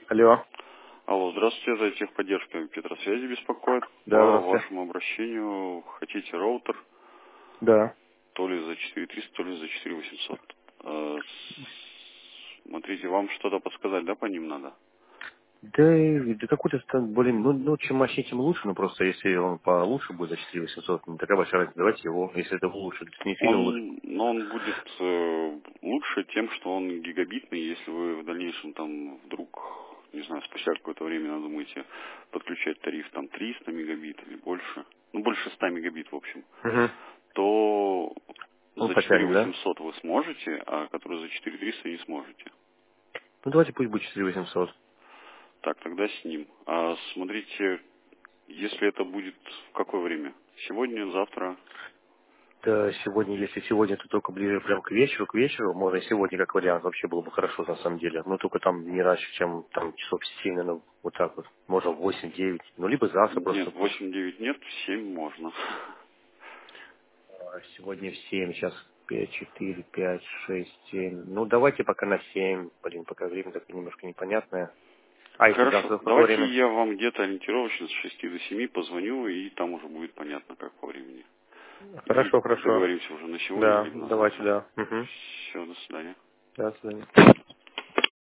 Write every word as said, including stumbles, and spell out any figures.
Алло. Алло, здравствуйте, это техподдержка Петросвязи беспокоит. Да, По здравствуйте. вашему обращению хотите роутер, Да. то ли за четыре триста, то ли за четыре восемьсот. Э, с- Смотрите, вам что-то подсказать, да, по ним надо? Да, и- да какой-то стан- более, ну, ну, чем мощнее, тем лучше, но просто если он получше будет за четыре восемьсот, не такая большая разница, давайте его, если это лучше, не сильно лучше. Он, но он будет э, лучше тем, что он гигабитный, если вы в дальнейшем там вдруг, не знаю, спустя какое-то время надумаете подключать тариф там триста мегабит или больше, ну больше ста мегабит в общем, Угу. то Он за четыре потянет, да? восемьсот вы сможете, а который за четыре триста не сможете. Ну, давайте пусть будет четыре восемьсот. Так, тогда с ним. А смотрите, если это будет в какое время? Сегодня, завтра? Да, сегодня, если сегодня, то только ближе прям к вечеру, к вечеру, можно и сегодня как вариант, вообще было бы хорошо на самом деле. Но только там не раньше, чем там часов семь, наверное, вот так вот. Можно в восемь-девять. Ну, либо завтра Нет, просто. восемь-девять нет, в семь можно. А, Сегодня в семь, сейчас пять, четыре, пять, шесть, семь. Ну, давайте пока на семь. Блин, пока время такое немножко непонятное. А если Хорошо, завтра в какое давайте время? я вам где-то ориентировочно с шести до семи позвоню, и там уже будет понятно, как по времени. И Хорошо, хорошо. договоримся уже на сегодня Да, или на давайте, завтра. да. Угу. Все, до свидания. До свидания.